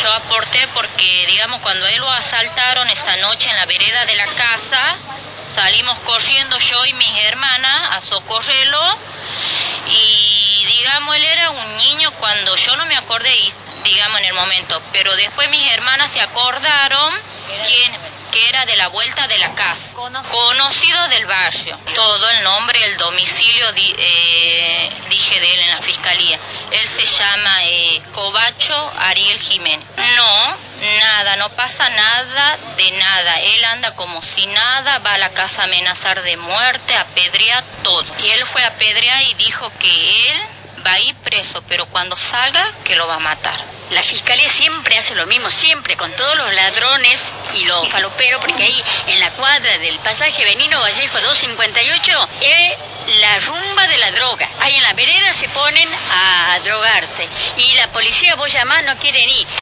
yo aporté porque, digamos, cuando él lo asaltaron esa noche en la vereda de la casa, salimos corriendo yo y mis hermanas a socorrerlo y, digamos, él era un niño cuando yo no me acordé, digamos, en el momento, pero después mis hermanas se acordaron que era de la vuelta de la casa, conocido del barrio. Todo el nombre, el domicilio, dije de él en la fiscalía. Él se llama Covacho Ariel Jiménez. No, nada, no pasa nada de nada. Él anda como si nada, va a la casa a amenazar de muerte, apedrea todo. Y él fue a apedrear y dijo que él va a ir preso, pero cuando salga, que lo va a matar. La fiscalía siempre hace lo mismo, siempre, con todos los ladrones y los faloperos, porque ahí en la cuadra del pasaje Benigno Vallejo 258 es la rumba de la droga. Ahí en la vereda se ponen a drogarse y la policía, vos llamás, no quieren ir.